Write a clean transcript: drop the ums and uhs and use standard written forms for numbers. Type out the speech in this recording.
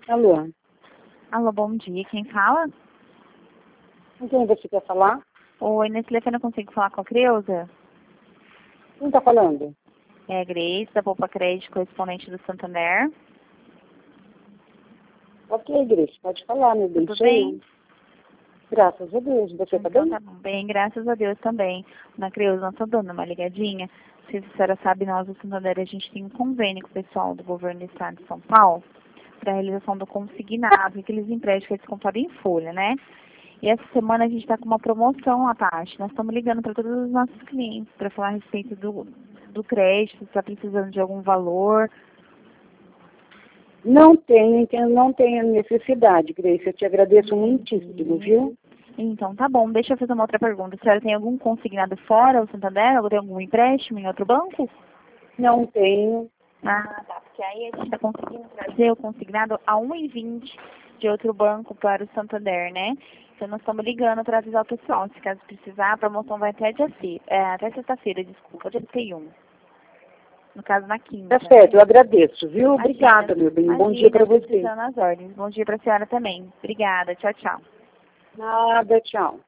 Alô, Alô, bom dia. Quem fala? com quem você quer falar? Oi, nesse telefone eu consigo falar com a Creuza? Quem está falando? É a Grace, da Poupa Crédito, correspondente do Santander. Ok, Grace, pode falar, meu bem. Tudo Sou bem? eu. Graças a Deus. Você tá Então bem? tá bom. Bem, graças a Deus também. Na Creuza, nós estamos dando uma ligadinha. Se a senhora sabe, nós do Santander, a gente tem um convênio com o pessoal do governo do estado de São Paulo para a realização do consignado, aqueles empréstimos que eles compraram em folha, né? E essa semana a gente está com uma promoção à parte. Nós estamos ligando para todos os nossos clientes para falar a respeito do crédito, se está precisando de algum valor. Não tenho necessidade, Grace. Eu te agradeço muitíssimo, viu? Então, tá bom. Deixa eu fazer uma outra pergunta. A senhora tem algum consignado fora o Santander? Ou tem algum empréstimo em outro banco? Não tenho. Ah, tá. Porque aí a gente está conseguindo trazer o consignado a 1,20 de outro banco para o Santander, né? Então, nós estamos ligando para avisar o pessoal. Se caso precisar, a promoção vai até até sexta-feira, desculpa, dia 31. No caso, na quinta. Tá certo, eu agradeço, viu? Imagina, Obrigada, meu bem. Bom dia para você. precisando as ordens. Bom dia para a senhora também. Obrigada. Tchau, tchau. Nada, tchau.